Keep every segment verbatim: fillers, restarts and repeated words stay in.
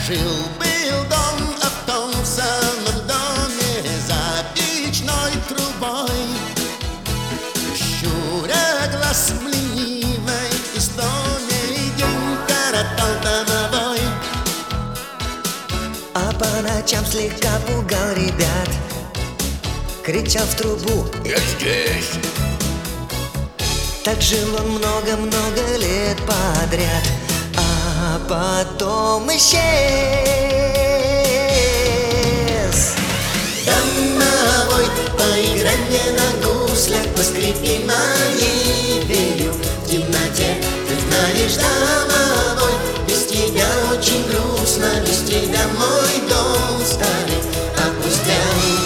Жил-был дом, а в том самом доме за печной трубой, щуря глаз в ленивой истоме, день коротал домовой. А по ночам слегка пугал ребят, кричал в трубу: «Я здесь!» Так жил он много-много лет подряд, а потом исчез. Домовой, поиграй мне на гуслях, поскрипи моей дверью в темноте. Ты знаешь, домовой, без тебя очень грустно, без тебя мой дом старый опустел.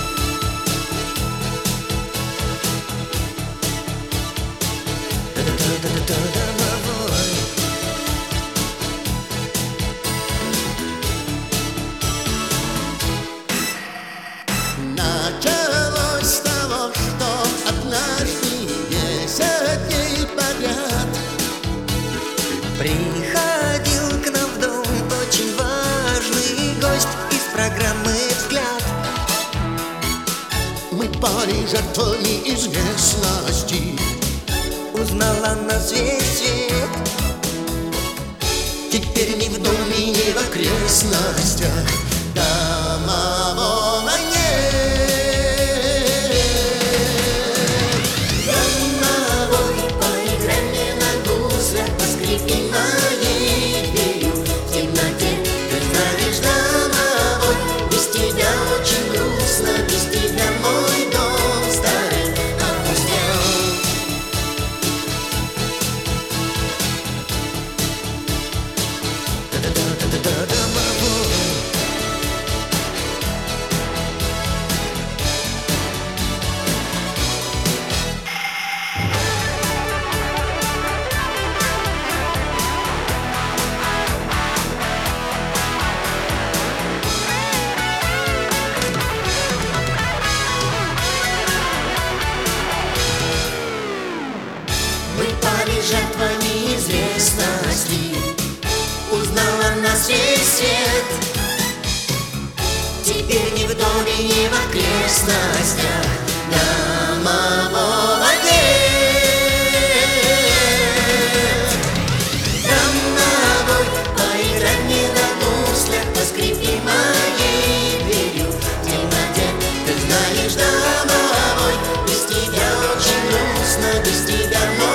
Домовой. Началось с того, что однажды десять дней подряд приходил к нам в дом очень важный гость из программы «Взгляд». мы пали жертвами известности. Узнала нас весь свет. Теперь ни в доме, ни в окрестностях домового нет. Домовой, поиграй мне на гуслях, поскрипи моей дверью в темноте. Ты знаешь, домовой, без тебя очень грустно, без тебя мой дом старый опустел. Мы пали жертвами известности. Узнала нас весь свет. Теперь ни в доме, ни в окрестностях домового нет. Домовой, поиграй мне на гуслях, поскрипи моей дверью в темноте. Ты знаешь, домовой, без тебя очень грустно, без тебя мой